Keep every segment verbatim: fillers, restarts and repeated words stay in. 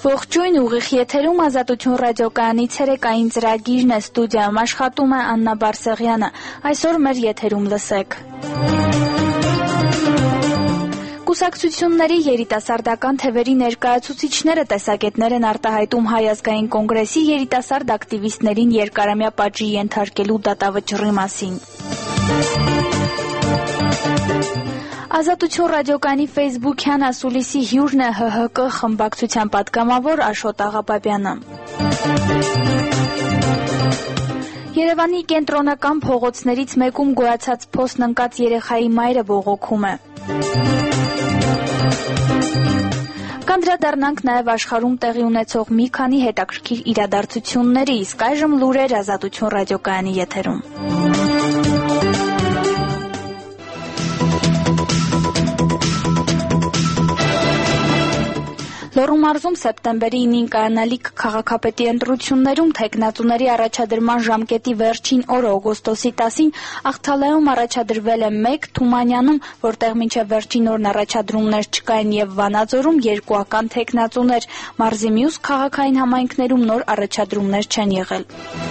Ողջույն, ուղիղ եթերում Ազատություն ռադիոկայանի ցերեկային ծրագիրն է, ստուդիայում աշխատում է Աննա Բարսեղյանը։ Այսօր մեր եթերում լսեք. Կուսակցությունների երիտասարդական թևերի ներկայացուցիչները տեսակետներ են արտահայտում Հայ ազգային կոնգրեսի երիտասարդ ակտիվիստներին երկարամյա պատժի ենթարկելու դատավճռի մասին։ Ազատություն ռադիոկայանի ֆեյսբուքյան ասուլիսի հյուրն է Հ Հ Կ խմբակցության պատգամավոր Աշոտ Աղաբաբյանը։ Երևանի կենտրոնական փողոցներից մեկում գոյացած փոսն ընկած երեխայի մայրը բողոքում է։ Կանդրադառնանք նաև աշխարհում տեղի ունեցող մի քանի հետաքրքիր իրադարձությունների, իսկ այժմ լուրեր Ազատություն ռադիոկայանի եթերում։ Լոռու մարզում սեպտեմբերի ինին կայանալիք քաղաքապետի ընտրություններում թեկնածուների առաջադրման ժամկետի վերջին օրը օգոստոսի տասին Աղթալայում առաջադրվել է մեկ, Թումանյանում, որտեղ մինչև վերջին օրն առաջադրումներ չկային, եւ Վանաձորում երկուական թեկնածուներ։ Մարզի մյուս քաղաքային համայնքներում նոր առաջադրումներ չեն եղել։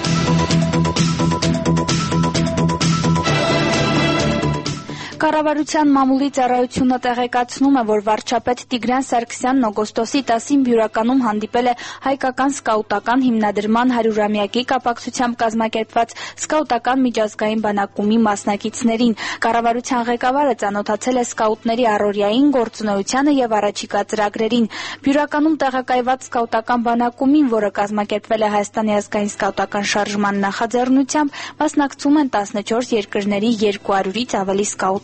Կառավարության մամուլի ծառայությունը տեղեկացնում է, որ վարչապետ Տիգրան Սարգսյանն օգոստոսի տասին Բյուրականում հանդիպել է հայկական սկաուտական հիմնադրման հարյուրամյակի կապակցությամբ կազմակերպված սկաուտական միջազգային բանակումի մասնակիցներին։ Կառավարության ղեկավարը ծանոթացել է սկաուտների առօրյային գործունեությանը եւ առաջիկա ծրագրերին։ Բյուրականում տեղակայված սկաուտական բանակումին, որը կազմակերպվել է Հայաստանի ազգային սկաուտական շարժման նախաձեռնությամբ, մասնակցում են տասնչորս երկրների երկու հարյուրից ավելի սկաուտ։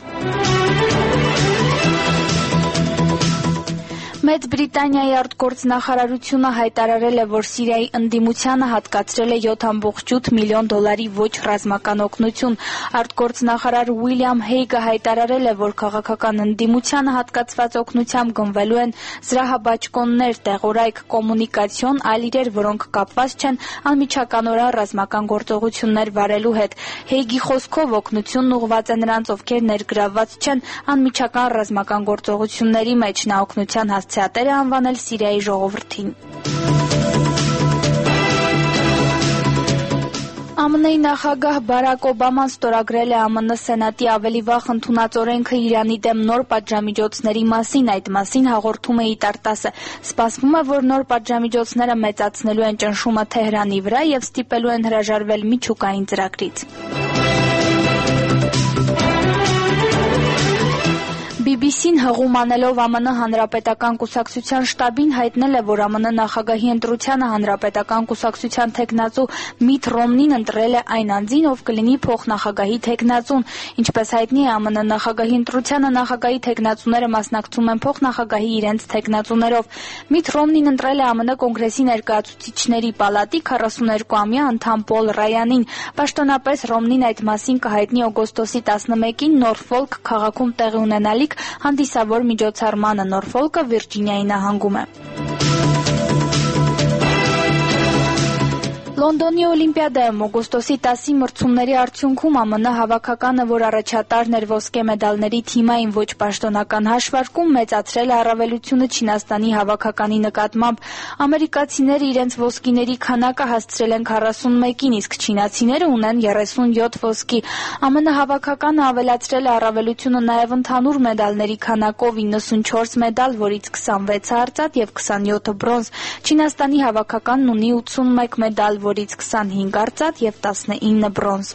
Մեծ Բրիտանիայի արտգործնախարարությունը հայտարարել է, որ Սիրիայի ընդդիմությանը հատկացրել է յոթ ամբողջ ութ միլիոն դոլարի ոչ ռազմական օգնություն։ Արտգործնախարար Ուիլյամ Հեյգը հայտարարել է, որ քաղաքական ընդդիմությանը հատկացված օգնությամբ գնվելու են զրահաբաճկոններ, տեղորայք, կոմունիկացիոն, այլ իրեր, որոնք կապված չեն անմիջականորեն ռազմական գործողություններ վարելու հետ։ Հեյգի խոսքով օգնությունն ուղղված է նրանց, ովքեր ներգրավված չեն անմիջական ռազմական գործողությունների մեջ։ Նա օգնության հասցեատեր է անվանել Սիրիայի ժողովրդին։ Ամն Ի նախագահ Բարակ Օբաման ստորագրել է Ամն Սենատի ավելի վաղ ընդունած օրենքը Իրանի դեմ նոր պատժամիջոցների մասին, այդ մասին հաղորդում է ԻՏԱՐ-տասը։ Սպասվում է, որ նոր պատժամիջոցները մեծացնելու են ճնշումը Թեհրանի վրա եւ ստիպելու են հրաժարվել միջուկային ծրագրից։ Բի Բի Սին հղում անելով ԱՄՆ Հանրապետական կուսակցության շտաբին հայտնել է, որ ԱՄՆ նախագահի ընտրությանը Հանրապետական կուսակցության թեկնածու Միթ Ռոմնին ընտրել է այն անձին, ով կլինի փոխնախագահի թեկնածուն։ Ինչպես հայտնի է, ԱՄՆ նախագահի ընտրությանը նախագահի թեկնածուները մասնակցում են փոխնախագահի իրենց թեկնածուներով։ Միթ Ռոմնին ընտրել է ԱՄՆ Կոնգրեսի ներկայացուցիչների պալատի քառասուներկուամյա անդամ Պոլ Ռայանին։ Պաշտոնապես Ռոմնին այդ մասին կհայտնի օգոստոսի տասնմեկին Նորֆոլք քաղաքում տեղի ունենալիք հանդիսավոր միջոցառմանը։ Նորֆոլկը Վիրջինիայի նահանգում է։ Լոնդոնի Օլիմպիադայում օգոստոսի տասի մրցումների արդյունքում ԱՄՆ հավաքականը, որ առաջատարն էր ոսկե մեդալների թիմային ոչ պաշտոնական հաշվարկում, մեծացրել է առավելությունը Չինաստանի հավաքականի նկատմամբ։ Ամերիկացիները իրենց ոսկիների քանակը հասցրել են քառասունմեկին, իսկ չինացիները ունեն երեսունյոթ ոսկի։ ԱՄՆ հավաքականը ավելացրել է առավելությունը նաև ընդհանուր մեդալների քանակով՝ իննսունչորս մեդալ, որից քսանվեցը արծաթ եւ քսանյոթը բրոնզ։ Չինաստանի հավաքականն ունի ութսունմեկ մեդալ, որից քսանհինգ արծաթ եւ տասնինը բրոնզ։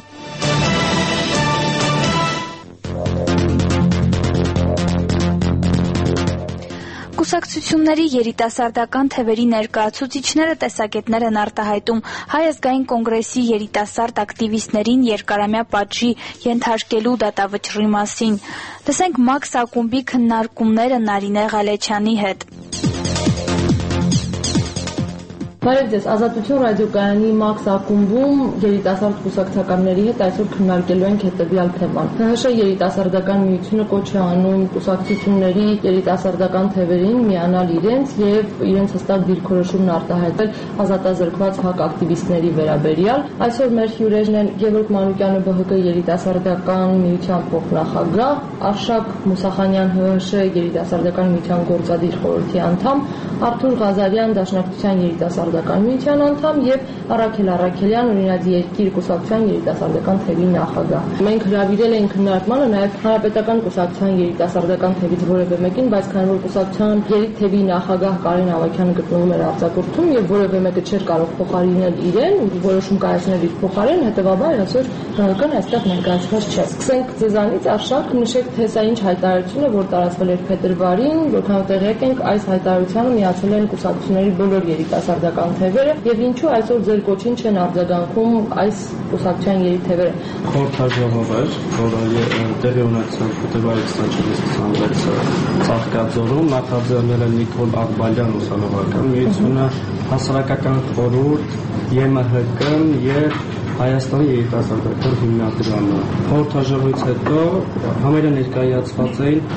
Կուսակցությունների երիտասարդական թևերի ներկայացուցիչները տեսակետներ են արտահայտում Հայ ազգային կոնգրեսի երիտասարդ ակտիվիստներին երկարամյա պատժի ենթարկելու դատավճռի մասին։ Տեսենք Մաքս ակումբի քննարկումները Նարինե Ղալեչյանի հետ։ Բարև ձեզ, Ազատություն ռադիոկայանի Մաքս ակումբում երիտասարդ կուսակցականների հետ այսօր քննարկելու ենք հետևյալ թեման։ ՀՀՇ երիտասարդական միությունը կոչ է անում կուսակցությունների երիտասարդական թևերին միանալ իրենց եւ իրենց հստակ դիրքորոշումն արտահայտել ազատազրկված հակ ակտիվիստների վերաբերյալ։ Այսօր մեր հյուրերն են Գևորգ Մանուկյանը ԲՀԿ երիտասարդական միության փոխնախագահ, Արշակ Մուսախանյան ՀՀՇ երիտասարդական միության գործադիր խորհրդի անդամ, Արթուր Ղազարյան Դաշնակցության երիտասարդական միության անդամ եւ Առաքել Առաքելյան Օրինաձի երկիր կուսակցության երիտասարդական թևի նախագահ։ Մենք հրավիրել ենք քննարկմանը նաեւ Հանրապետական կուսակցության երիտասարդական թևից որևէ մեկին, բայց քանի որ կուսակցության երիտասարդական թևի նախագահ Կարեն Ավագյանը գտնվում էր արձակուրդում եւ որևէ մեկը չէր կարող փոխարինել իրեն, որոշում կայացնել իր փոխարեն, հետեւաբար այսօր ՀՀԿ-ն այստեղ ներկայացված չէ։ Սկսենք ձեզանից, Արշակ, նշեք, թե սա ինչ հայտարարություն է, որ տարածվել էր փետրվարին, որքան տեղյակ ենք, այս հայտարարությանը միացել են կուսակցությունների բոլոր երիտասարդական թևերը եւ ինչու այսօր ձեր կոչին չեն արձագանքում այս կուսակցության երիտթևերը։ Խորհրդաժողով էր, որը տեղի ունեցավ փետրվարի քսանչորսից քսանվեցը Ծաղկաձորում, նախաձեռնել է Նիկոլ Աղբալյան ուսանողական միությունը, հասարակական խորհուրդ, ԵՄՀԿ-ն եւ Հայաստանի երիտասարդական հիմնադրամը։ Խորհրդաժողովից հետո համարյա ներկայացված էին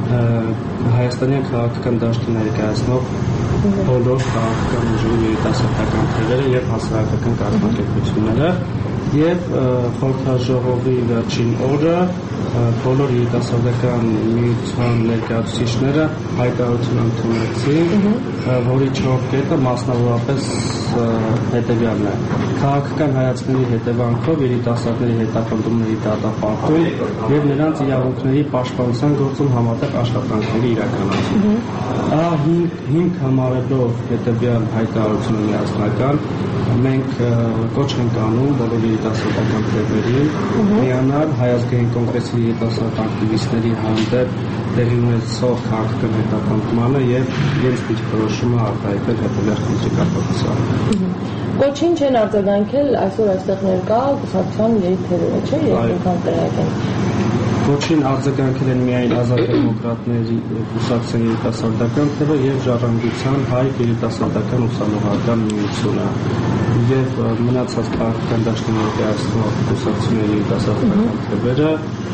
հայաստանյան քաղաքական դաշտի ներկայացնող բոլոր քաղաքական ուժերի երիտասարդական թևերը եւ հասարակական կազմակերպությունները եւ խորհրդաժողովի վերջին օրը բոլոր երիտասարդական միության ներկայացուցիչները հայտարարություն ընդունեցին, որի չորս կետը մասնավորապես հետևյալն է. քաղաքական հայացքների հետևանքով երիտասարդների հետապնդումների դատապարտում եւ նրանց իրավունքների պաշտպանության գործում համատեղ աշխատանքների իրականացում։ Ահա հիմք համարելով հետևյալ հայտարարությունը միասնական, մենք կոչ ենք անում բոլոր երիտասարդական թևերին միանալ Հայ ազգային կոնգրեսի երիտասարդ ակտիվիստների հանդեպ տեղի ունեցող քաղաքական հետապնդմանը եւ իրենց դիրքորոշումը արտահայտել հետևյալ խնդրի կապակցությամբ։ Կոչին չեն արձագանքել այսօր այստեղ ներկա կուսակցության երիտթևերը, չէ՞, երբ տեղյակ են։ Կոչին արձագանքել են միայն Ազատ դեմոկրատների կուսակցության երիտասարդական թևը եւ Ժառանգության հայ երիտասարդական ուսանողական միությունը եւ մնացած քաղաքական դաշտի ներկայացնող կուսակցությունների երիտասարդական թևերը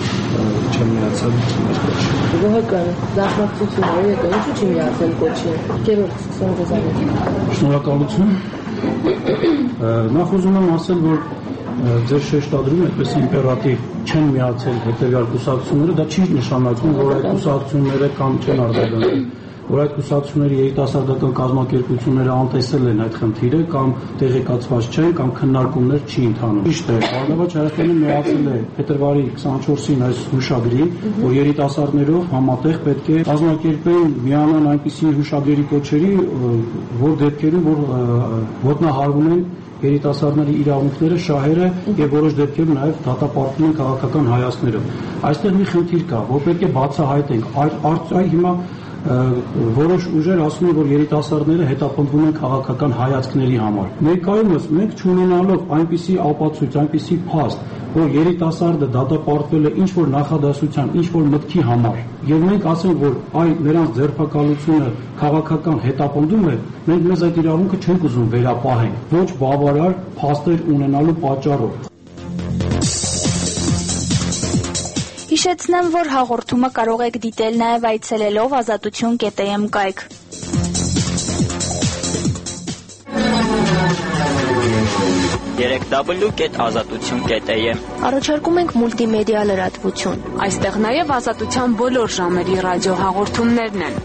չեն միացել ներկայացում։ ԲՀԿ-ն դաշնակցությունները եկել ինչու չի միացել կոչին։ Գևորգ, սկսեմ ձեզանից։ Շնորհակալություն։ Նախ ուզում եմ ասել, որ ձեր շեշտադրումը այդպես իմպերատիվ չեն միացել հետևյալ կուսակցությունները, դա չի նշանակում, որ այդ կուսակցությունները կամ չեն արձագանքել, որ այդ կուսակցությունների երիտասարդական կազմակերպությունները անտեսել են այդ խնդիրը կամ տեղեկացված չեն կամ քննարկումներ չի ընթանում։ Ճիշտ է, Ղարաբաղ Հայաստանը միացել է փետրվարի քսանչորսին այս հուշագրի, որ երիտասարդներով համատեղ պետք է կազմակերպեն միանան այնպիսի հուշագրերի կոչերի, որ դեպքերում որ ոտնահարվում են երիտասարդների իրավունքները, շահերը եւ որոշ դեպքերում նաեւ դատապարտում են քաղաքական հայացքները։ Այստեղ մի խնդիր կա, որ պետք է բացահայտենք։ Այ հիմա որոշ ուժեր ասում են, որ երիտասարդները հետապնդվում են քաղաքական հայացքների համար։ Ներկայումս մենք չունենալով այնպիսի ապացույց, այնպիսի փաստ, որ երիտասարդը դատապարտվել է ինչ-որ նախադասության, ինչ-որ մտքի համար, եւ մենք ասենք, որ այ նրանց ձերբակալությունը քաղաքական հետապնդում է, մենք մեզ այդ իրավունքը չենք ուզում վերապահենք, ոչ բավարար փաստեր ունենալու պատճառով։ Հիշեցնեմ, որ հաղորդումը կարող եք դիտել նաև այցելելով ազատություն կետ էմ կայք։ երեք դաբլյու կետ ազատություն կետ էմ Առաջարկում ենք մուլտիմեդիա լրատվություն։ Այստեղ նաև ազատության բոլոր ժամերի ռադիոհաղորդումներն են։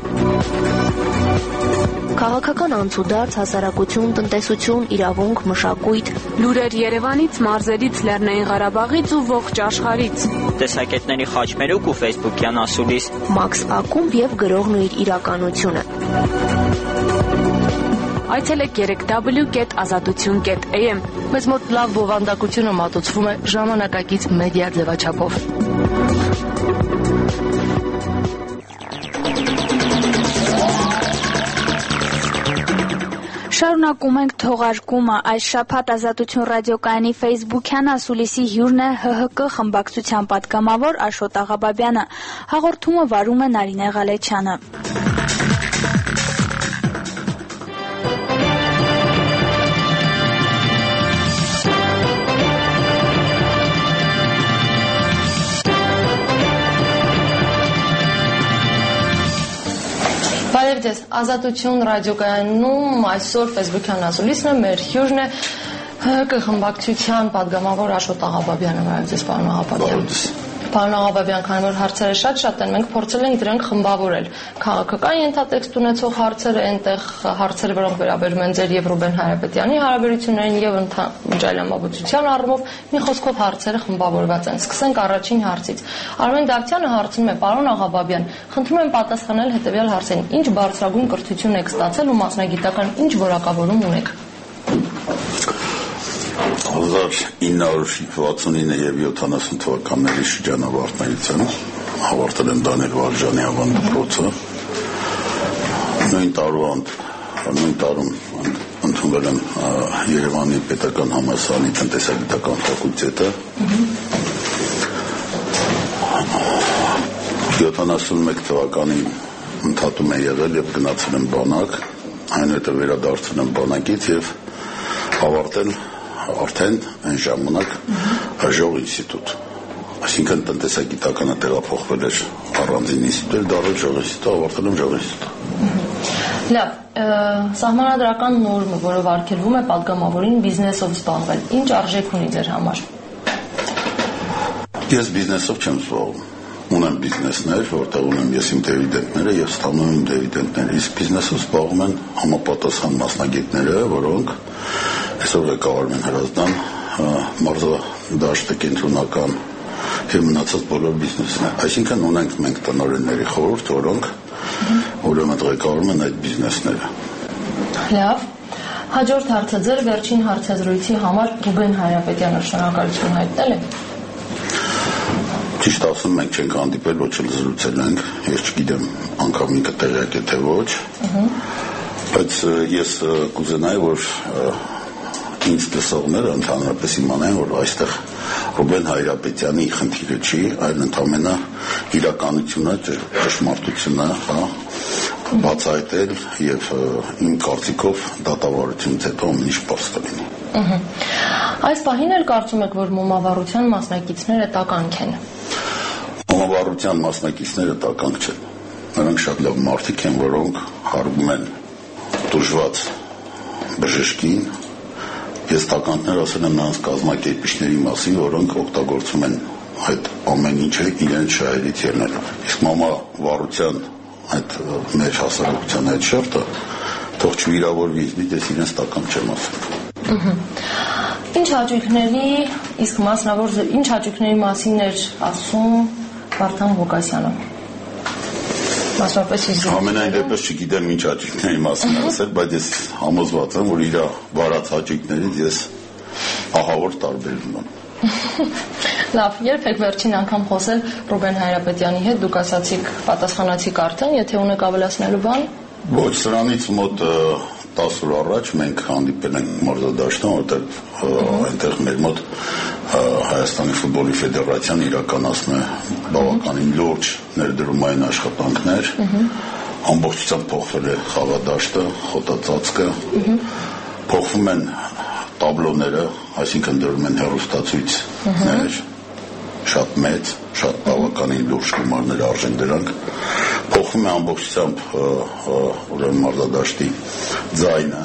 Քաղաքական անցուդարձ, հասարակություն, տնտեսություն, իրավունք, մշակույթ, լուրեր Երևանից, մարզերից, Լեռնային Ղարաբաղից ու ողջ աշխարհից։ Տեսակետների խաչմերուկ ու ֆեյսբուքյան ասուլիս։ Մաքս ակումբ եւ գրողն ու իր իրականությունը։ Այցելեք երեք դաբլյու կետ ազատություն կետ էմ Մեզ մոտ լավ բովանդակությունը մատուցվում է ժամանակակից մեդիա ձևաչափով։ Շարունակում ենք թողարկումը։ Այս շաբաթ Ազատություն ռադիոկայանի ֆեյսբուքյան ասուլիսի հյուրն է ՀՀԿ խմբակցության պատգամավոր Աշոտ Աղաբաբյանը։ Հաղորդումը վարում է Նարինե Ղալեչյանը։ ես Ազատություն ռադիոկայանում այսօր Facebook-յան ասուլիսն է, մեր հյուրն է ՀՀԿ խմբակցության падգամավոր Աշոտ Աղաբաբյանը, բարև ձեզ, պարոն Աղաբաբյան։ Պարոն Աղաբաբյան, քանի որ հարցերը շատ-շատ են, մենք փորձել ենք դրանք խմբավորել։ Քաղաքական ենթատեքստ ունեցող հարցերը, այնտեղ հարցերը, որոնք վերաբերում են ձեր եւ Ռուբեն Հայրապետյանի հարաբերություններին եւ ջայլամաբուծության առումով, մի խոսքով հարցերը խմբավորված են։ Սկսենք առաջին հարցից։ Արմեն Դավթյանը հարցնում է. պարոն Աղաբաբյան, խնդրում եմ պատասխանել հետեւյալ հարցերին. ինչ բարձրագույն կրթություն եք ստացել ու մասնագիտական ինչ որակավորում ունեք։ հազար ինը հարյուր վաթսունինը եւ յոթանասուն թվականների շրջանավարտներիցն հավարտել եմ Դանիել Վարժանի ավանդը դպրոցը։ Նույն տարվա նույն տարում ընդունվել եմ Երևանի պետական համալսարանի տնտեսագիտական ֆակուլտետը։ յոթանասունմեկ թվականին ընդհատում եմ եղել եւ գնացել եմ բանակ, այնուհետեւ վերադարձել եմ բանակից եւ ավարտել արդեն այն ժամանակ Ժող ինստիտուտ, այսինքն տնտեսագիտականը տեղափոխվել էր առանձին ինստիտուտ, դարձել Ժող ինստիտուտ, ավարտել եմ Ժող ինստիտուտ։ Լավ, սահմանադրական նորմը, որով արգելվում է падգամավորին բիզնեսով զբաղվել, ինչ արժեք ունի ձեր համար։ Ես բիզնեսով չեմ զբաղվում։ Ունեմ բիզնեսներ, որտեղ ունեմ ես իմ դիվիդենտները եւ ստանում եմ դիվիդենտները, իսկ բիզնեսով զբաղվում են համապատասխան մասնագետները, որոնք այսօր ղեկավարում են Հրազդան մարզադաշտը կենտրոնական եւ մնացած բոլոր բիզնեսները։ Այսինքն ունենք մենք տնօրենների խորհուրդ, որոնք ուրեմն ղեկավարում են այդ բիզնեսները։ Լավ, հաջորդ հարցը ձեր վերջին հարցազրույցի համար Ռուբեն Հայրապետյանը շնորհակալություն հայտնել է։ Ճիշտ ասում մենք չենք հանդիպել, ոչ էլ զրուցել ենք, ես չգիտեմ անգամ ինքը տեղյակ է թե ոչ, բայց ես կուզենայի, որ ինձ տեսողները ընդհանրապես իմանային, որ այստեղ Ռուբեն Հայրապետյանի խնդիրը չի, այլ ընդամենը իրականությունը, ճշմարտությունը, հա, բացահայտել եւ իմ կարծիքով դատավարությունից հետո ամեն ինչ պարզ կլինի։ Այս պահին էլ կարծում եք, որ մոմավառության մասնակիցները տականք են։ Մոմավառության մասնակիցները տականք չեն։ Նրանք շատ լավ մարդիկ են, որոնք հարգում են դժվար բժշկին։ Ես տականքներ ասել եմ նրանց կազմակերպիչների մասին, որոնք օգտագործում են այդ ամեն ինչը իրենց շահերից ելնելով։ Իսկ մոմավառության այդ մեր հասարակության այդ շերտը թող չվիրավորվի, ես իրենց տականք չեմ ասել։ Ինչ հաճույքների, իսկ մասնավոր ինչ հաճույքների մասին էր ասում Վարդան Ղուկասյանը։ Ամենայն դեպս չգիտեմ ինչ հաճույքների մասին ասել, բայց ես համոզված եմ, որ իր վարած հաճույքներից ես ահավոր տարբերվում եմ։ Լավ, երբ եք վերջին անգամ խոսել Ռուբեն Հայրապետյանի հետ, դուք ասացիք, պատասխանացիք արդեն, եթե ունեք ավելացնելու բան։ Ոչ, սրանից մոտ տասը օր առաջ մենք հանդիպել ենք մարզադաշտում, որտեղ այնտեղ մեր մոտ Հայաստանի ֆուտբոլի ֆեդերացիան իրականացնում է բավականին լուրջ ներդրումային աշխատանքներ, ամբողջությամբ փոխվել է խաղադաշտը, խոտածածկը, փոխվում են տաբլոները, այսինքն դրում են հեռուստացույցներ, շատ մեծ, շատ բավականին լուրջ գումարներ արժեն դրանք, փոխվում է ամբողջությամբ ուրեմն մարզադաշտի ձայնը,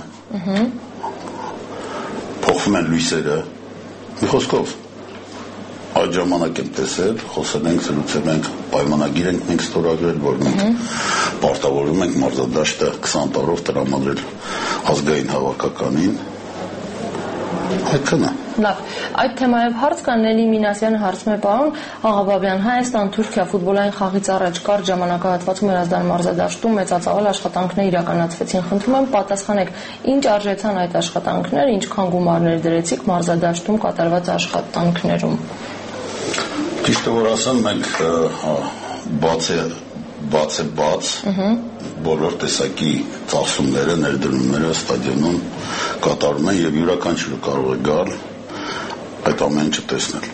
փոխվում են լույսերը, մի խոսքով այդ ժամանակ եմ տեսել, խոսել ենք, զրուցել ենք, պայմանագիր ենք մենք ստորագրել, որ մենք պարտավորում ենք մարզադաշտը քսան տարով տրամադրել ազգային հավաքականին, այդքան է։ Լավ, այդ թեմայով հարց կա, Նելի Մինասյանը հարցում է պարոն Աղաբաբյան, Հայաստան-Թուրքիա ֆուտբոլային խաղից առաջ կարճ ժամանակահատվածում Հրազդան մարզադաշտում մեծածավալ աշխատանքներ իրականացվեցին։ Խնդրում եմ պատասխանեք, ինչ արժեցան այդ աշխատանքները, ինչքան գումարներ դրեցիք մարզադաշտում կատարված աշխատանքներում։ Ճիշտը որ ասեմ, մենք բաց է բաց է բաց բոլոր տեսակի ծախսումները, ներդրումները ստադիոնում կատարում են եւ յուրաքանչյուրը կարող է գալ այդ ամեն ինչը տեսնել։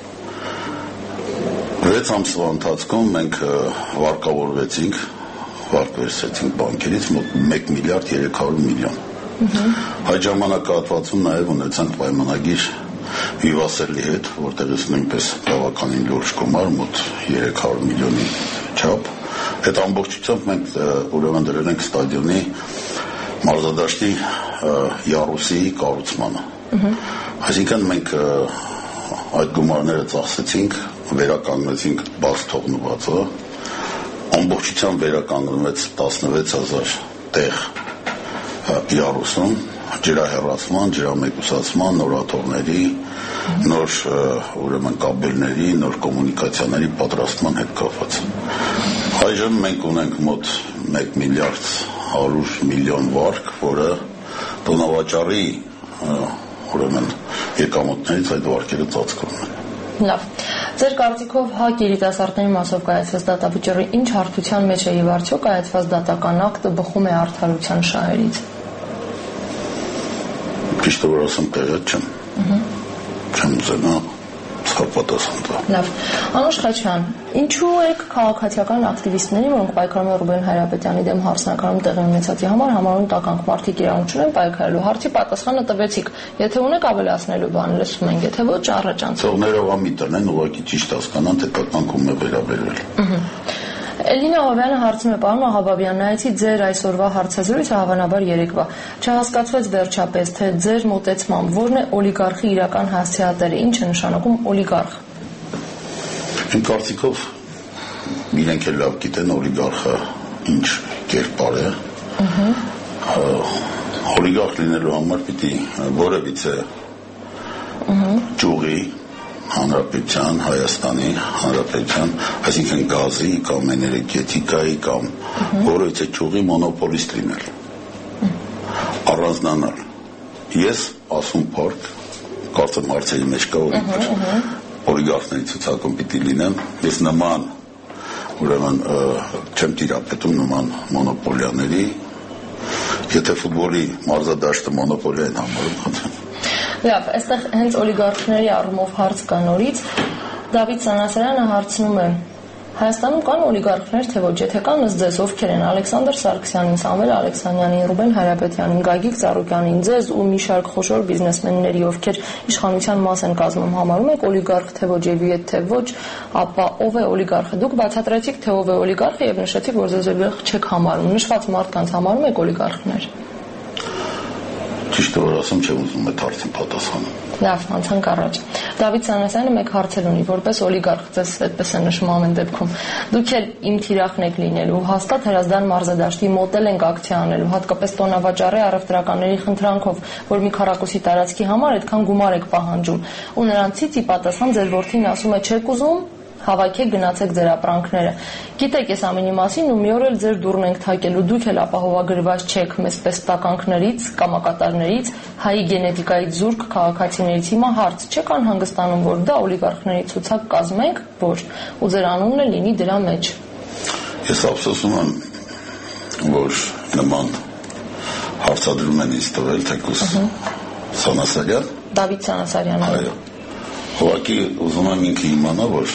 վեց ամսվա ընթացքում մենք վարկավորվեցինք, վարկվեցինք բանկերից մոտ մեկ միլիարդ երեք հարյուր միլիոն։ Այդ ժամանակահատվածում նաեւ ունեցանք պայմանագիր Վիվասելի հետ, որտեղից նույնպես բավականին լուրջ գումար, մոտ երեք հարյուր միլիոնի չափ Այդ ամբողջությամբ մենք ուրեմն դրել ենք ստադիոնի մարզադաշտի յարուսի կառուցմանը։ Այսինքն մենք այդ գումարները ծախսեցինք, վերականգնեցինք բաց թողնվածը, ամբողջությամբ վերականգնվեց տասնվեց հազար տեղ յարուսում, ջրահեռացման, ջրամեկուսացման, նորաթողների, նոր ուրեմն կաբելների, նոր կոմունիկացիաների պատրաստման հետ կապված։ Այժմ մենք ունենք մոտ մեկ միլիարդ հարյուր միլիոն վարկ, որը տոնավաճառի ուրեմն եկամուտներից այդ վարկերը ծածկվում են։ Լավ։ Ձեր կարծիքով ՀԱԿ երիտասարդների մասով կայացված դատավճիռը ինչ հարթության մեջ է եւ արդյոք կայացված դատական ակտը բխում է արդարության շահերից։ Ճիշտ որ ասեմ տեղյակ չեմ։ Չեմ ուզենա պատասխան տա։ Լավ։ Անուշ Խաչյան, ինչու եք քաղաքացիական ակտիվիստներին, որոնք պայքարում են Ռուբեն Հայրապետյանի դեմ հարսնականում տեղի ունեցածի համար, համարում տականք մարդիկ իրավունք չունեն պայքարելու։ Հարցի պատասխանը տվեցիք։ Եթե ունեք ավելացնելու բան, լսում ենք, եթե ոչ, առաջանցեք։ Թողներով ամի տնեն, ուղղակի ճիշտ հասկանան, թե տականքում է վերաբերվել։ Էլինա Ովյանը հարցնում է պարոն Աղաբաբյան, նայեցի ձեր այսօրվա հարցազրույցը հավանաբար երեկվա։ Չհասկացվեց վերջապես, թե ձեր մոտեցմամբ որն է օլիգարխի իրական հասցեատերը, ինչ է նշանակում օլիգարխ։ Իմ կարծիքով իրենք էլ լավ գիտեն օլիգարխը ինչ կերպար է։ Օլիգարխ լինելու համար պիտի որևիցե ճյուղի Հանրապետության, Հայաստանի Հանրապետության, այսինքն գազի կամ էներգետիկայի կամ որևիցե ճյուղի մոնոպոլիստ լինել, առանձնանալ։ Ես ասում փորձ, կարծեմ հարցերի մեջ կա օլիգարխների ցուցակում պիտի լինեմ, ես նման ուրեմն չեմ տիրապետում նման մոնոպոլիաների, եթե ֆուտբոլի մարզադաշտը մոնոպոլիա են համարում, Լավ, այստեղ հենց օլիգարխների առումով հարց կա նորից, Դավիթ Սանասարյանը հարցնում է, Հայաստանում կան օլիգարխներ, թե ոչ, եթե կան, ըստ ձեզ ովքեր են Ալեքսանդր Սարգսյանին, Սամվել Ալեքսանյանին, Ռուբեն Հայրապետյանին, Գագիկ Ծառուկյանին, ձեզ ու մի շարք խոշոր բիզնեսմենների, ովքեր իշխանության մաս են կազմում, համարում եք օլիգարխ, թե ոչ, եւ եթե ոչ, ապա ով է օլիգարխը։ Դուք բացատրեցիք, թե ով է օլիգարխը եւ նշեցիք, որ ձեզ օլիգարխ չեք համարում։ Նշված մարդկանց համարում եք օլիգարխներ։ Ճիշտ որ ասեմ, չեմ ուզում այդ հարցին պատասխանել։ Լավ, անցանք առաջ։ Դավիթ Սանասյանը մեկ հարցեր ունի, որպես օլիգարխ, ձեզ այդպես է նշում ամեն դեպքում։ Դուք էլ իմ թիրախն եք լինելու, հաստատ Հրազդան մարզադաշտի մոտել ենք ակցիա անելու, հատկապես տոնավաճառի առևտրականների խնդրանքով, որ մի քառակուսի տարածքի համար այդքան գումար եք պահանջում։ Ու նրանցից ի պատասխան ձեր որդին ասում է՝ չեք ուզում, հավաքեք, գնացեք ձեր ապրանքները։ Գիտեք այս ամենի մասին ու մի օր էլ ձեր դուռն ենք թակելու, դուք էլ ապահովագրված չեք մեզ պես տականքներից, կամակատարներից, հայի գենետիկայից զուրկ քաղաքացիներից։ Հիմա հարց, չեք անհանգստանում, որ դա օլիգարխների ցուցակ կազմենք, որ ու ձեր անունն է լինի դրա մեջ։ Ես ափսոսում եմ, որ նման հարցադրում են ինձ տվել, թեկուզ Սանասարյան։ Դավիթ Սանասարյանը։ Այո։ Ուղղակի ուզում եմ ինքը իմանա, որ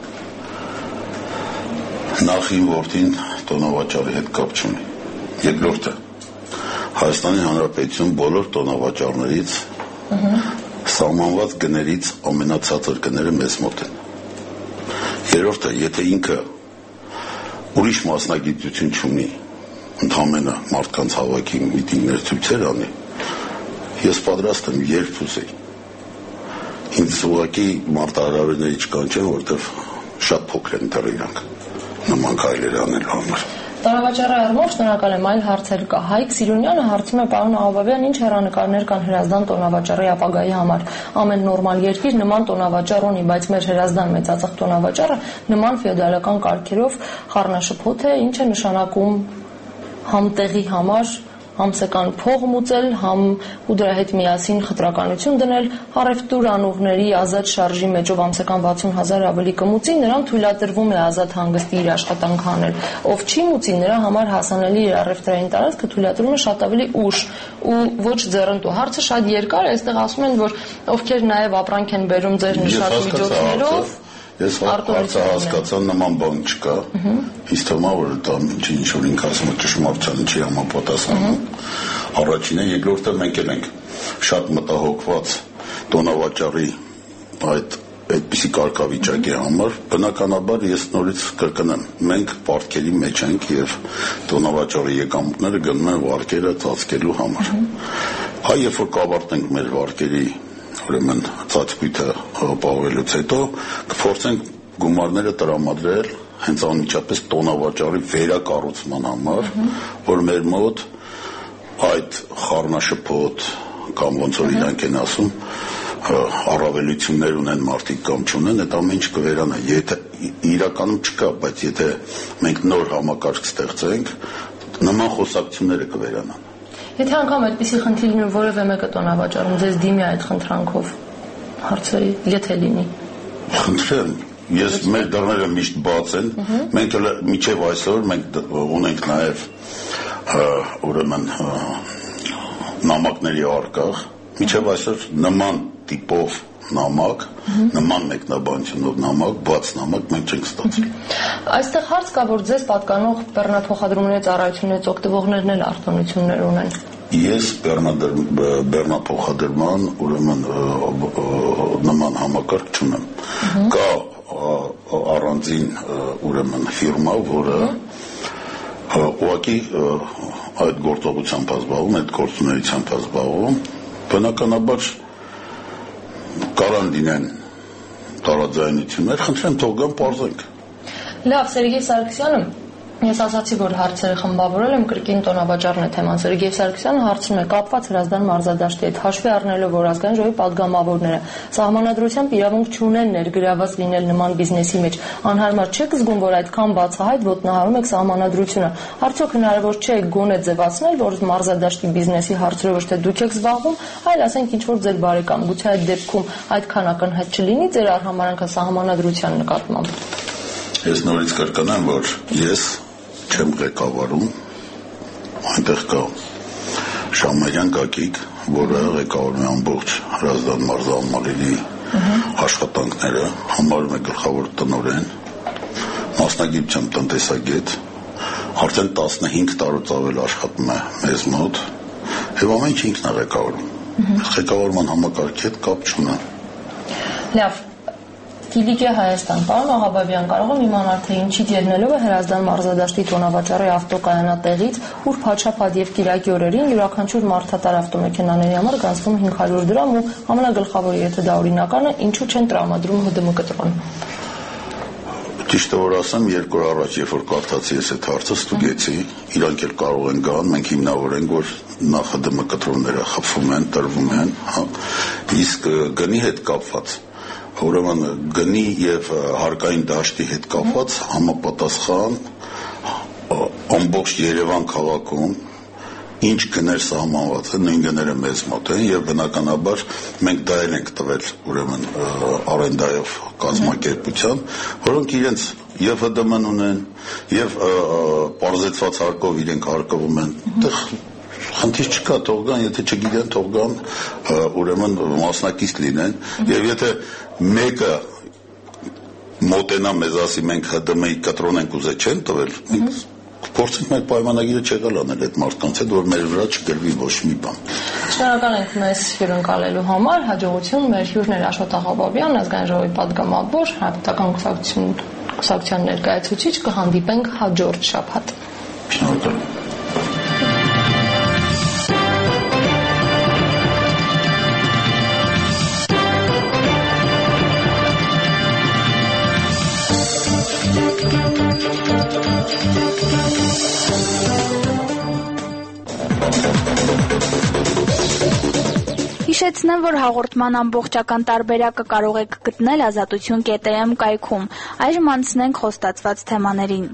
նախ իմ որդին տոնավաճառի հետ կապ չունի։ Երկրորդը Հայաստանի Հանրապետություն բոլոր տոնավաճառներից սահմանված գներից ամենացածր գները մեզ մոտ են։ Երրորդը, եթե ինքը ուրիշ մասնագիտություն չունի, ընդհանրապես մարդկանց հավաքի միտինգներ ցույցեր անի, ես պատրաստ եմ երբ ուզեի։ Ինձ ուղղակի մարտահրավերների չկանչեն, որտեղ շատ փոքր են դեռ իրանք նման քայլեր անելու համար։ Տոնավաճառի առումով շնորհակալ եմ, այլ հարցեր կա։ Հայկ Սիրունյանը հարցում է պարոն Աղաբաբյան, ինչ հեռանկարներ կան Հրազդան տոնավաճառի ապագայի համար։ Ամեն նորմալ երկիր նման տոնավաճառ ունի, բայց մեր Հրազդան մեծածախ տոնավաճառը նման ֆեոդալական կարգերով խառնաշփոթ է, ինչ է նշանակում համ տեղի համար համսեկան փող մուծել, համ ու դրա հետ միասին խտրականություն դնել, առևտուր անողների ազատ շարժի մեջով ամսական վաթսուն հազար ավելի կմուծի, նրան թույլատրվում է ազատ հանգստի իր աշխատանք անել։ Ով չի մուծի, նրա համար հասանելի իր առևտրային տարածքը թույլատրվում է շատ ավելի ուշ ու ոչ ձեռնտու։ Հարցը շատ երկար է, այստեղ ասում են, որ ովքեր նաև ապրանք են բերում ձեր նշած միջոցներով Ես հարցը հասկացա, նման բան չկա։ Ինձ թվում է, որ դա ինչ որ ինքը ասում է ճշմարտությանը չի համապատասխանում։ Առաջինը, երկրորդը մենք էլ ենք շատ մտահոգված տոնավաճառի այդ այդպիսի կարգավիճակի համար, բնականաբար ես նորից կրկնեմ, մենք պարտքերի մեջ ենք եւ տոնավաճառի եկամուտները գնում են վարկերը ծածկելու համար։ Այ երբ որ կավարտենք մեր վարկերի ուրեմն ծածկույթը ապահովելուց հետո կփորձենք գումարները տրամադրել հենց անմիջապես տոնավաճառի վերակառուցման համար, որ մեր մոտ այդ խառնաշփոթ կամ ոնց որ իրանք են ասում առավելություններ ունեն մարդիկ կամ չունեն, այդ ամեն ինչ կվերանա։ Եթե իրականում չկա, բայց եթե մենք նոր համակարգ ստեղծենք, նման խոսակցությունները կվերանան։ Եթե անգամ այդպիսի խնդիրն ու որևէ մեկը տոնավաճառում ձեզ դիմի այդ խնդրանքով հարցրի, եթե լինի։ Խնդրեմ, ես մեր դռները միշտ բաց են, մենք էլ մինչև այսօր մենք ունենք նաև ուրեմն նամակների արկղ, մինչև այսօր նման տիպով նամակ, նման մեկնաբանությունով նամակ, բաց նամակ մենք չենք ստացել։ Այստեղ հարց կա, որ ձեզ պատկանող բեռնափոխադրումների ծառայություններից օգտվողներն էլ արտոնություններ ունեն։ Ես բեռնափոխադրման ուրեմն նման համակարգ չունեմ։ Կա առանձին ուրեմն ֆիրմա, որը ուղղակի այդ գործողությամբ զբաղվում, այդ գործունեությամբ զբաղվում, բնականաբար կարան լինեն տարաձայնություններ, խնդրեմ թող գան պարզենք։ Լավ, Սերգեյ Սարգսյանը, ես ասացի, որ հարցերը խմբավորել եմ, կրկին տոնավաճառն է թեման։ Սերգեյ Սարգսյանը հարցնում է կապված Հրազդան մարզադաշտի հետ, հաշվի առնելով, որ ազգային ժողովի պատգամավորները սահմանադրությամբ իրավունք չունեն ներգրաված լինել նման բիզնեսի մեջ, անհարմար չեք զգում, որ այդքան բացահայտ ոտնահարում եք սահմանադրությունը։ Արդյոք հնարավոր չէ գոնե ձևացնել, որ մարզադաշտի բիզնեսի հարցերով ոչ թե դուք եք զբաղվում, այլ ասենք ինչ որ ձեր բարեկամ, գուցե այդ դեպքում այդքան ակնհայտ չլինի ձեր արհամարանքը սահմանադրության նկատմամբ։ Ես նորից կրկնեմ, որ ես չեմ ղեկավարում, այնտեղ կա Շամարյան Գագիկ, որը ղեկավարում է ամբողջ Հրազդան մարզամալերի աշխատանքները, համարում է գլխավոր տնօրեն, մասնագիտությամբ տնտեսագետ, արդեն տասնհինգ տարուց ավել աշխատում է մեզ մոտ, եւ ամեն ինչ ինքն է ղեկավարում։ Ղեկավարման համակարգի հետ կապ չունեմ։ Լավ, Կիլիկե Հայաստան, պարոն Աղաբաբյան, կարող եմ իմանալ, թե ինչից ելնելով է Հրազդան մարզադաշտի տոնավաճառի ավտոկայանատեղից, ուր փաչափած եւ կիրակի օրերին յուրաքանչյուր մարդատար ավտոմեքենաների համար գանձվում հինգ հարյուր դրամ ու ամենագլխավորը, եթե դա օրինական է, ինչու չեն տրամադրում Հ D M կտրոն։ Ճիշտ է որ ասեմ, երկու օր առաջ, երբ որ կարդացի ես այդ հարցը, ստուգեցի, իրանք էլ կարող են գան, մենք հիմնավորենք, որ նախ Հ D M կտրոնները խփվում են, տրվում են, իսկ գնի հետ կապված ուրեմն գնի եւ հարկային դաշտի հետ կապված համապատասխան ամբողջ Երևան քաղաքում ինչ գներ սահմանված են, նույն գները մեզ մոտ են եւ բնականաբար մենք դա էլ ենք տվել ուրեմն արենդայով կազմակերպության, որոնք իրենց եւ Հ D M-ն ունեն եւ պարզեցված հարկով իրենք հարկվում են։ Այդտեղ խնդիր չկա, թող գան, եթե չգիտեն, թող գան, ուրեմն մասնակից լինեն եւ եթե մեկը մոտենա մեզ ասի մենք Հ D M-ի կտրոն ենք ուզել չեն տվել, մենք փորձենք մեր պայմանագիրը չեղել անել այդ մարդկանց հետ, որ մեր վրա չգրվի ոչ մի բան։ Շնորհակալ ենք մեզ հյուրընկալելու համար, հաջողություն, մեր հյուրն էր Աշոտ Աղաբաբյան, ազգային ժողովի պատգամավոր, Հանրապետական կուսակցություն կուսակցության ներկայացուցիչ, կհանդիպենք հաջորդ շաբաթ։ Շնորհակալ։ Հիշեցնեմ, որ հաղորդման ամբողջական տարբերակը կարող եք գտնել ազատություն կետ է էմ կայքում։ Այժմ անցնենք խոստացված թեմաներին։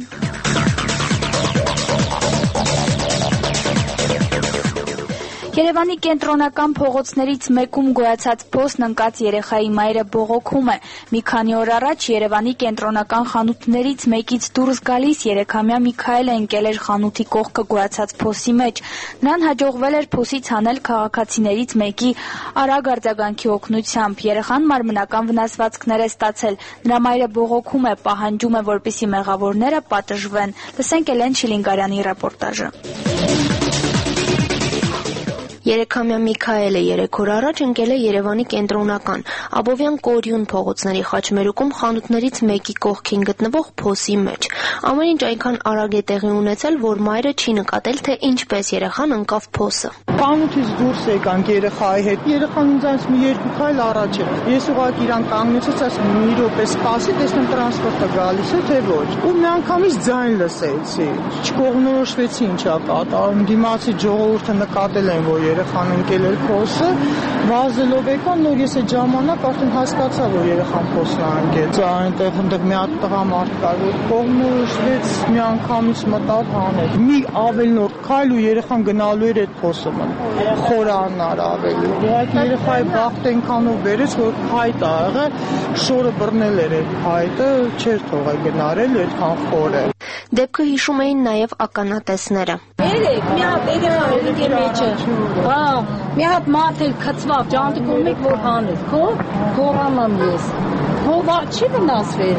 Երևանի կենտրոնական փողոցներից մեկում գոյացած փոսն ընկած երեխայի մայրը բողոքում է։ Մի քանի օր առաջ Երևանի կենտրոնական խանութներից մեկից դուրս գալիս երեքամյա Միքայելը ընկել էր խանութի կողքը գոյացած փոսի մեջ։ Նրան հաջողվել էր փոսից հանել քաղաքացիներից մեկի արագ արձագանքի օգնությամբ։ Երեխան մարմնական վնասվածքներ է ստացել։ Նրա մայրը բողոքում է, պահանջում է, որպեսզի մեղավորները պատժվեն։ Լսենք Էլեն Շիլինգարյանի ռեպորտաժը։ Երեքամյա Միքայելը երեք օր առաջ ընկել է Երևանի կենտրոնական Աբովյան Կորյուն փողոցների խաչմերուկում խանութներից մեկի կողքին գտնվող փոսի մեջ։ Ամեն ինչ այնքան արագ է տեղի ունեցել, որ մայրը չի նկատել, թե ինչպես երեխան ընկավ փոսը։ Խանութից դուրս եկանք երեխայի հետ։ Երեխան ինձ մի երկու քայլ առաջ է։ Ես ուղղակի իրան կանգնեցի, ասում մի րոպե սպասի, տեսնեմ տրանսպորտը գալիս է թե ոչ։ Ու մի անգամից ձայն լսեցի։ Չկողնորոշվեցի ինչա կատարում։ Դիմացի ժողովուրդը նկատել են, որ երեխան ընկել է փոսը, վազելով եկան, նոր ես այդ ժամանակ արդեն հասկացա, որ երեխան փոսն է ընկել։ Այնտեղ այնտեղ մի հատ տղամարդ կար, որ կողնորոշվեց, մի անգամից մտավ հանեց։ Մի ավելի նոր քայլ ու երեխան գնալու էր այդ փոսը։ Խորանար ավելի։ Ուղղակի երեխայի բախտ այնքանով բերեց, որ հայտ ա եղել, շորը բռնել էր այդ հայտը, չէր թողել գնարել այդքան խոր է։ Դեպքը հիշում էին նաև ականատեսները։ Երեք մի հատ երեխա ինքի մեջը։ Հա, մի հատ մարդ էլ քծվավ, ջանտիկում եք որ հանեց։ Քո գորանամ ես։ Հովա չի վնասվել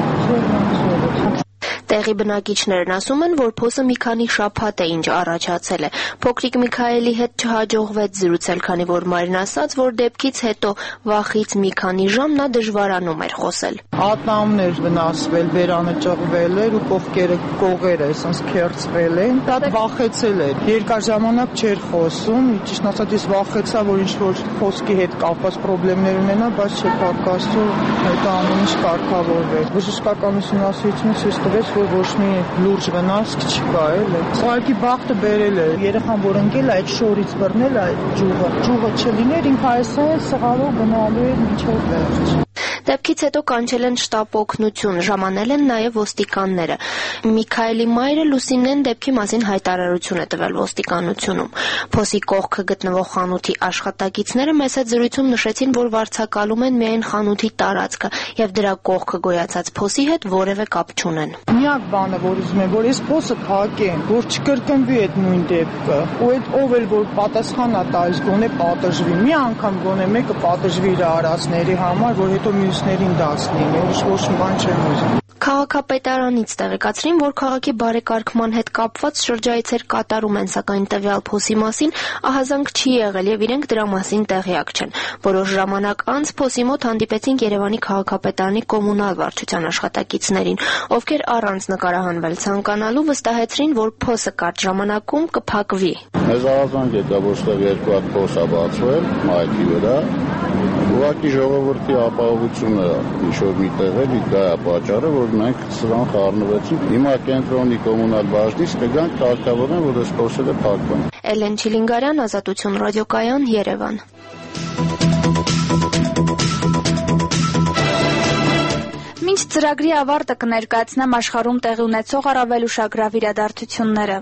երեխան։ Տեղի բնակիչներն ասում են, որ փոսը մի քանի շաբաթ է ինչ առաջացել է։ Փոքրիկ Միքայելի հետ չհաջողվեց զրուցել, քանի որ մայրն ասաց, որ դեպքից հետո վախից մի քանի ժամ նա դժվարանում էր խոսել։ Ատամն էր վնասվել, բերանը ճղվել էր ու կողքերը կողերը այսպես քերծվել են։ Դա վախեցել էր։ Երկար ժամանակ չէր խոսում, ճիշտ ասած ես վախեցա, որ ինչ որ խոսքի հետ կապված խնդիրներ ունենա, բայց չփակասու այդ ամեն ինչ կարգավորվեց։ Բժշկական ուսումնասիրությունից ես տվեց, որ ոչ մի լուրջ վնաս չկա, էլ է։ Սակայն բախտը բերել է։ Երեխան որ ընկել է, այդ շորից բռնել է այդ ջուղը։ Ջուղը չլիներ, ինքը այսպես սղալով գնալու էր մինչև վերջ։ Դեպքից հետո կանչել են շտապ օգնություն, ժամանել են նաև ոստիկանները։ Միքայելի մայրը Լուսինեն դեպքի մասին հայտարարություն է տվել ոստիկանությունում։ Փոսի կողքը գտնվող խանութի աշխատակիցները մեծ հետ զրույցում նշեցին, որ վարձակալում են միայն խանութի տարածքը եւ դրա կողքը գոյացած փոսի հետ որևէ կապ չունեն։ Միակ բանը, որ ուզում եմ, որ այս փոսը փակեն, որ չկրկնվի այդ նույն դեպքը, ու այդ ով էլ որ պատասխանա տալիս, գոնե պատժվի։ Մի անգամ գոնե մեկը պատժվի իր արածների համար, որ հետո մյուսներին դաս լինի, ուրիշ ոչ մի բան չեմ ուզում։ Քաղաքապետարանից տեղեկացրին, որ քաղաքի բարեկարգման հետ կապված շրջայցեր կատարում են, սակայն տվյալ փոսի մասին ահազանգ չի եղել եւ իրենք դրա մասին տեղյակ չեն։ Որոշ ժամանակ անց փոսի մոտ հանդիպեցին Երևանի քաղաքապետարանի կոմունալ վարչության աշխատակիցներին, ովքեր առանց նկարահանվել ցանկանալու վստահեցրին, որ փոսը կարճ ժամանակում կփակվի։ Մեզ ահազանգ եկա, որտեղ երկու հատ փոս է բացվել մայթի վրա։ Ուղղակի ժողովրդի ապահովությունը ինչ-որ մի տեղերի դա է պատճառը, որ մենք սրան խառնվեցինք։ Հիմա կենտրոնի կոմունալ բաժնից կգանք կարգավորեն, որ այս փոսերը փակվեն։ Էլեն Չիլինգարյան, Ազատություն ռադիոկայան, Երևան։ Մինչ ծրագրի ավարտը կներկայացնեմ աշխարհում տեղի ունեցող առավել ուշագրավ իրադարձությունները։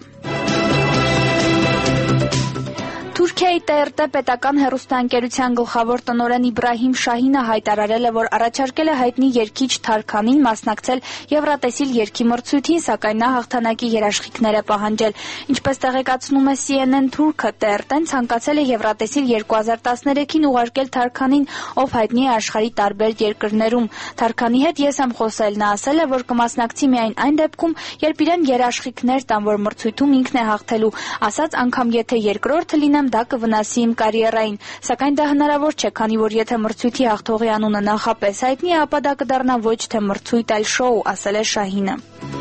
Թուրքիայի T R T պետական հեռուստաընկերության գլխավոր տնօրեն Իբրահիմ Շահինը հայտարարել է, որ առաջարկել է հայտնի երգիչ Թարքանին մասնակցել Եվրատեսիլ երգի մրցույթին, սակայն նա հաղթանակի երաշխիքներ է պահանջել։ Ինչպես տեղեկացնում է C N N Թուրքը, T R T-ն ցանկացել է Եվրատեսիլ երկու հազար տասներեքին ուղարկել Թարքանին, ով հայտնի է աշխարհի տարբեր երկրներում։ Թարքանի հետ ես եմ խոսել, նա ասել է, որ կմասնակցի միայն այն դեպքում, երբ իրեն երաշխիքներ տան, որ մրցույթում ինքն է հաղթելու, ասաց անգամ եթե երկրորդը լինեմ, դա կվնասի իմ կարիերային, սակայն դա հնարավոր չէ, քանի որ եթե մրցույթի հաղթողի անունը նախապես հայտնի է, ապա դա կդառնա ոչ թե մրցույթ, այլ շոու, ասել է Շահինը։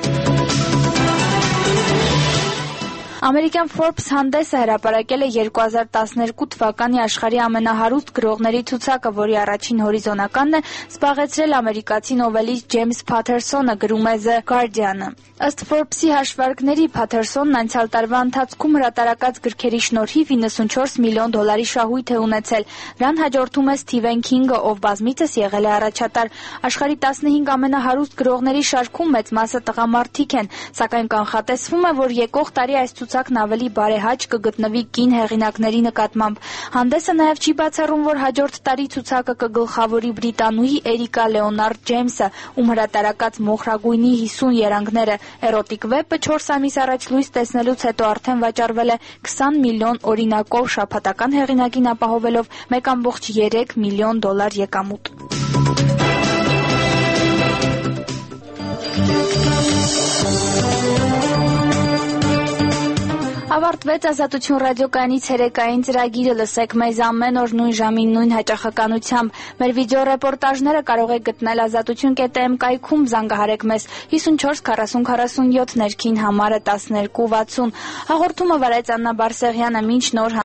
Ամերիկյան Forbes հանդեսը հրապարակել է երկու հազար տասներկու թվականի աշխարհի ամենահարուստ գրողների ցուցակը, որի առաջին հորիզոնականն է զբաղեցրել ամերիկացի նովելիստ Ջեյմս Փաթերսոնը, գրում է The Guardian-ը։ Ըստ Forbes-ի հաշվարկների Փաթերսոնն անցյալ տարվա ընթացքում հրատարակած գրքերի շնորհիվ իննսունչորս միլիոն դոլարի շահույթ է ունեցել։ Նրան հաջորդում է Սթիվեն Քինգը, ով բազմիցս եղել է առաջատար։ Աշխարհի տասնհինգ ամենահարուստ գրողների շարքում մեծ մասը տղամարդիկ են, սակայն կանխատեսվում է, որ եկող տարի այս ցուցակն ավելի բարեհաճ կգտնվի կին հեղինակների նկատմամբ։ Հանդեսը նաև չի բացառում, որ հաջորդ տարի ցուցակը կգլխավորի բրիտանուհի Էրիկա Լեոնարդ Ջեյմսը, ում հրատարակած Մոխրագույնի հիսուն երանգները Էրոտիկ վեպը չորս ամիս առաջ լույս տեսնելուց հետո արդեն վաճառվել է քսան միլիոն օրինակով, շաբաթական հեղինակին ապահովելով մեկ կόμma երեք միլիոն դոլար եկամուտ։ Ավարտվեց Ազատություն ռադիոկայանի ցերեկային ծրագիրը, լսեք մեզ ամեն օր նույն ժամին նույն հաճախականությամբ։ Մեր վիդեոռեպորտաժները կարող եք գտնել ազատություն կետ էմ կայքում, զանգահարեք մեզ հիսունչորս քառասուն քառասունյոթ, ներքին համարը տասներկու վաթսուն։ Հաղորդումը վարեց Աննա Բարսեղյանը, մինչ նոր